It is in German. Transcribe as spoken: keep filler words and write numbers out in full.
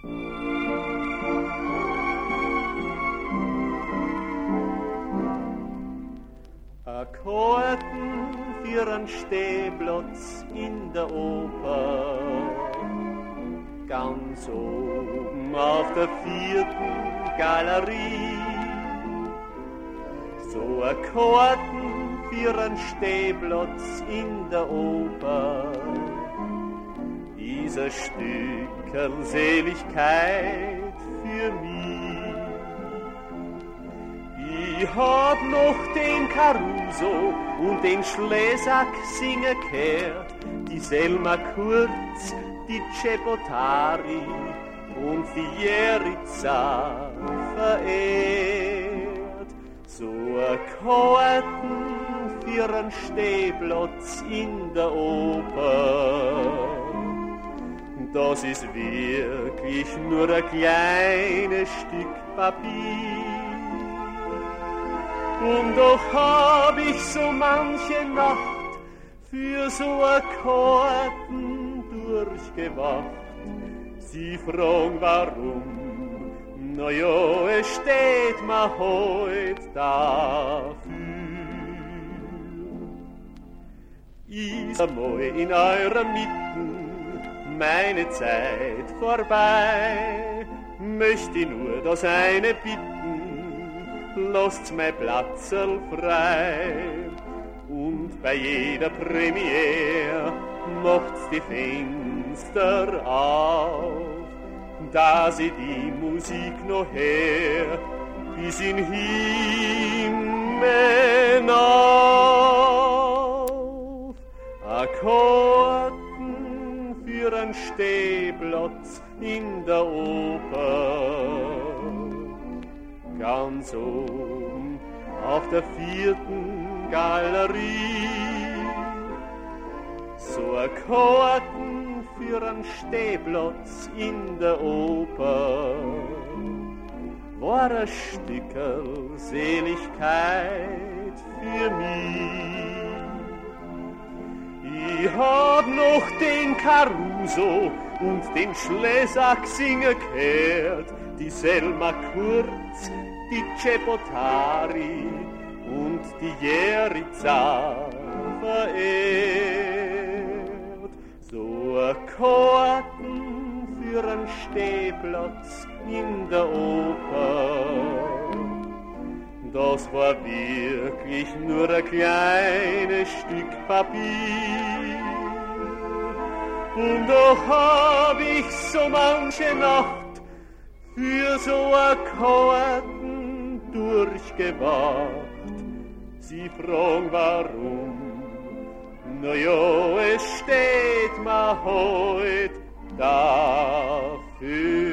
Akkorden für einen Stehplatz in der Oper, ganz oben auf der vierten Galerie. So Akkorden für einen Stehplatz in der Oper, dieser Stückerl Seligkeit für mich. Ich hab noch den Caruso und den Schlesack singen gehört, die Selma Kurz, die Cepotari und die Jeriza verehrt. So Akkorden für einen Stehplatz in der Oper, das ist wirklich nur ein kleines Stück Papier. Und doch hab ich so manche Nacht für so Akkorden durchgewacht. Sie fragen warum, na ja, es steht mir heut dafür. Ist einmal in eurer Mitten meine Zeit vorbei, möchte ich nur das eine bitten, lasst mein Platzl frei. Und bei jeder Premiere macht's die Fenster auf, dass ich die Musik noch her bis in Himmel auf. Akkorden für einen Stehplatz in der Oper, ganz oben auf der vierten Galerie. So Akkorden für einen Stehplatz in der Oper war ein Stückerl Seligkeit für mich. Ich hab noch den Caruso und den Schlesack singen gehört, die Selma Kurz, die Cepotari und die Jeriza verehrt. So Akkorden für einen Stehplatz in der Oper, das war wirklich nur ein kleines Stück Papier. Und doch hab ich so manche Nacht für so Akkorden durchgewacht. Sie fragen warum, na ja, es steht mir heut dafür.